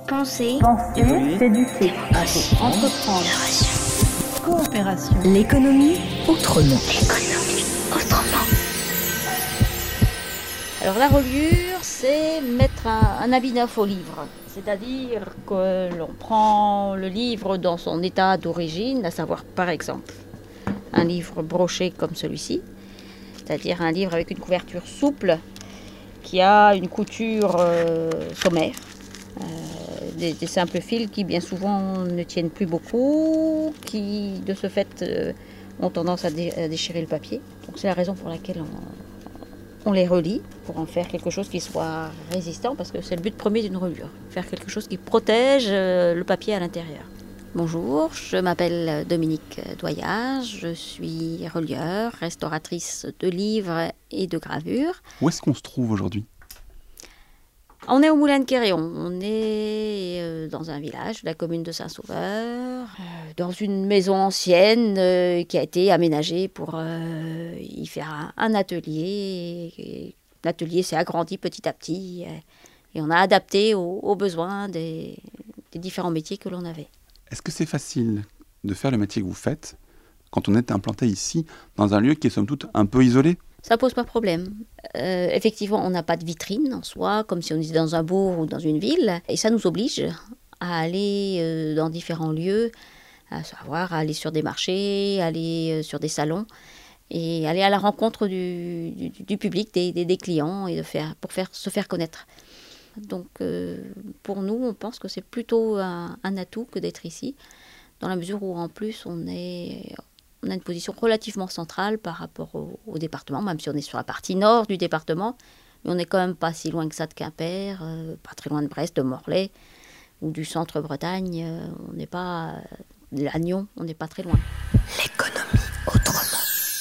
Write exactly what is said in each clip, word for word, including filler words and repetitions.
Penser, Penser, évoluer, s'éduquer, entreprendre, entreprendre, coopération. L'économie autrement. l'économie autrement. Alors la reliure, c'est mettre un, un habit neuf au livre. C'est-à-dire que l'on prend le livre dans son état d'origine, à savoir par exemple un livre broché comme celui-ci, c'est-à-dire un livre avec une couverture souple qui a une couture euh, sommaire, euh, des, des simples fils qui bien souvent ne tiennent plus beaucoup, qui de ce fait euh, ont tendance à, dé- à déchirer le papier. Donc c'est la raison pour laquelle on, on les relie, pour en faire quelque chose qui soit résistant, parce que c'est le but premier d'une reliure, faire quelque chose qui protège euh, le papier à l'intérieur. Bonjour, je m'appelle Dominique Doyard, je suis relieur, restauratrice de livres et de gravures. Où est-ce qu'on se trouve aujourd'hui ? On est au Moulin de Quéréon, on est euh, dans un village de la commune de Saint-Sauveur, euh, dans une maison ancienne euh, qui a été aménagée pour euh, y faire un, un atelier. Et l'atelier s'est agrandi petit à petit et, et on a adapté aux, aux besoins des, des différents métiers que l'on avait. Est-ce que c'est facile de faire le métier que vous faites quand on est implanté ici, dans un lieu qui est somme toute un peu isolé ? Ça pose pas de problème. Euh, effectivement, on n'a pas de vitrine en soi, comme si on était dans un bourg ou dans une ville. Et ça nous oblige à aller euh, dans différents lieux, à savoir à aller sur des marchés, aller euh, sur des salons et aller à la rencontre du, du, du public, des, des, des clients, et de faire, pour faire, se faire connaître. Donc euh, pour nous, on pense que c'est plutôt un, un atout que d'être ici, dans la mesure où en plus on est... On a une position relativement centrale par rapport au, au département, même si on est sur la partie nord du département. Mais on n'est quand même pas si loin que ça de Quimper, euh, pas très loin de Brest, de Morlaix ou du centre Bretagne. Euh, on n'est pas euh, de Lannion, on n'est pas très loin. L'économie autrement.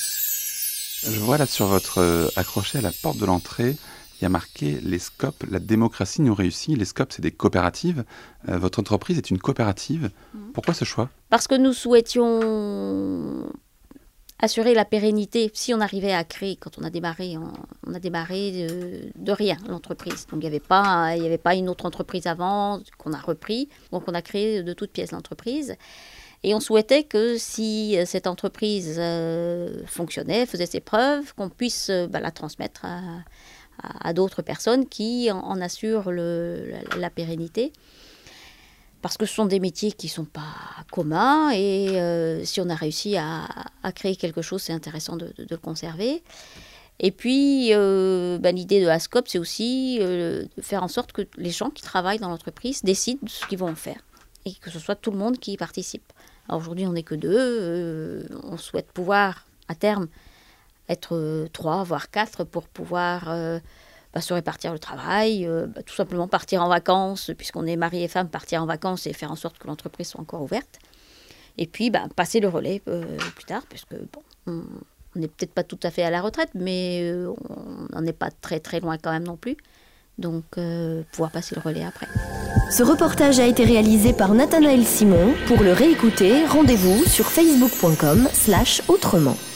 Je vois là sur votre euh, accroché à la porte de l'entrée, il y a marqué les Scop, la démocratie nous réussit. Les Scop, c'est des coopératives. Euh, votre entreprise est une coopérative. Mmh. Pourquoi ce choix ? Parce que nous souhaitions assurer la pérennité. Si on arrivait à créer, quand on a démarré, on, on a démarré de, de rien, l'entreprise. Donc il n'y avait pas, il n'y avait pas une autre entreprise avant qu'on a repris. Donc on a créé de toutes pièces l'entreprise. Et on souhaitait que si cette entreprise euh, fonctionnait, faisait ses preuves, qu'on puisse euh, bah, la transmettre à... à d'autres personnes qui en, en assurent le, la, la pérennité. Parce que ce sont des métiers qui ne sont pas communs et euh, si on a réussi à, à créer quelque chose, c'est intéressant de, de, de le conserver. Et puis, euh, ben, l'idée de ASCOP, c'est aussi euh, de faire en sorte que les gens qui travaillent dans l'entreprise décident de ce qu'ils vont en faire et que ce soit tout le monde qui y participe. Alors aujourd'hui, on n'est que deux. Euh, on souhaite pouvoir, à terme, être euh, trois, voire quatre, pour pouvoir euh, bah, se répartir le travail, euh, bah, tout simplement partir en vacances, puisqu'on est mari et femme, partir en vacances et faire en sorte que l'entreprise soit encore ouverte. Et puis, bah, passer le relais euh, plus tard, parce que bon, on n'est peut-être pas tout à fait à la retraite, mais euh, on n'en est pas très très loin quand même non plus. Donc, euh, pouvoir passer le relais après. Ce reportage a été réalisé par Nathanaël Simon. Pour le réécouter, rendez-vous sur facebook point com slash autrement.